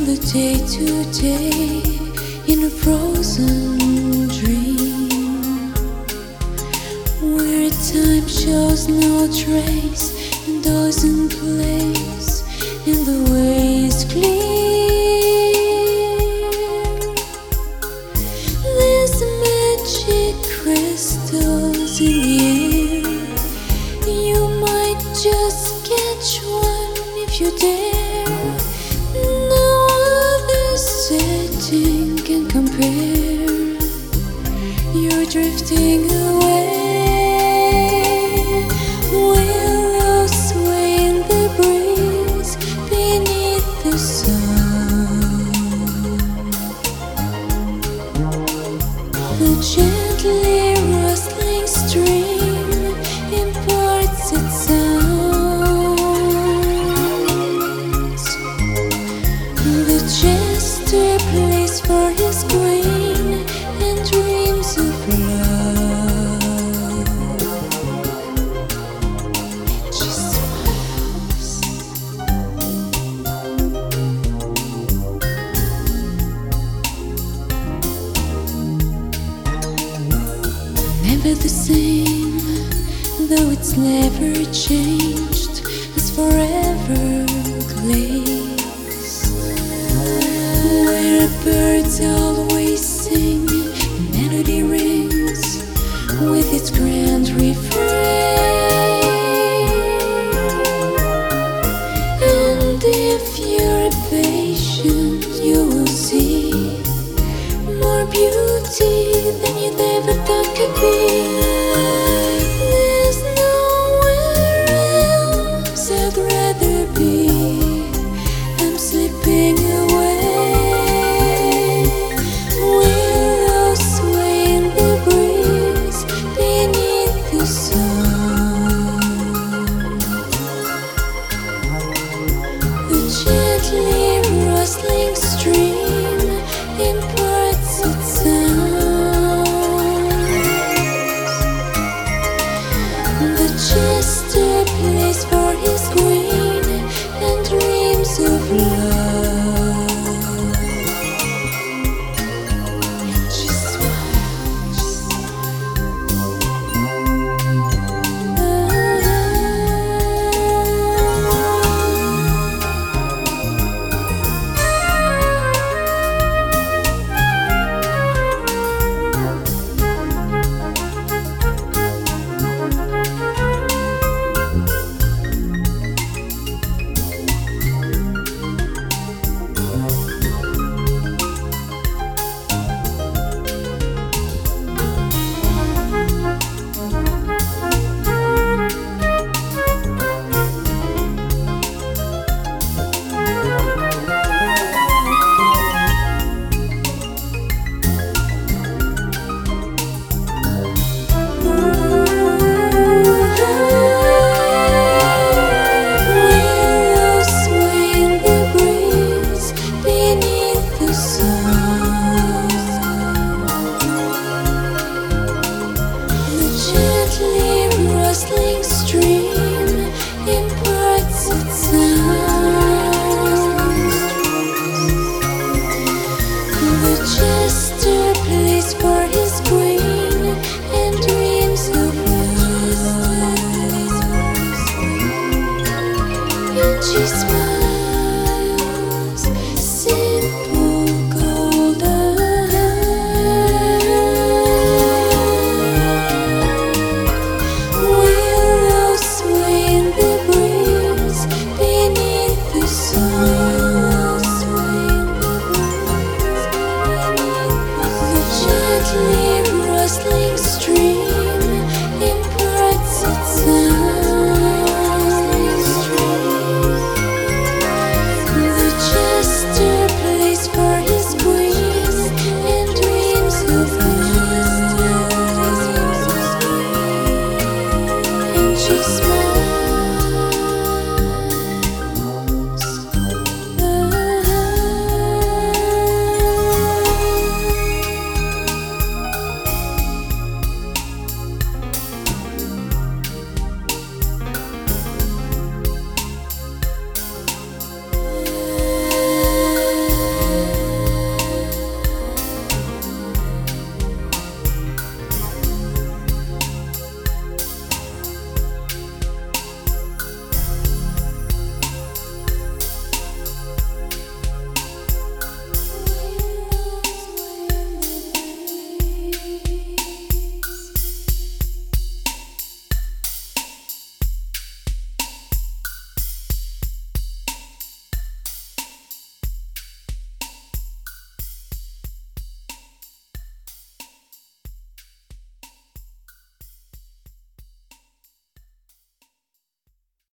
the day to day in a frozen dream, where time shows no trace and doesn't place, and the way is clear. There's magic crystals in the air. You might just catch one if you dare. No other setting can compare. You're drifting away. Willows sway in the breeze beneath the sun. The gently rustling stream imparts its sounds. The jester plays for his queen and dreams of love. She smiles. Never the same, though it's never changed, as forever glaze, where birds always sing, melody rings with its grand refrain. And if you're patient, you will see more beauty than you'd ever thought could be. There's nowhere else I'd rather be. I'm slipping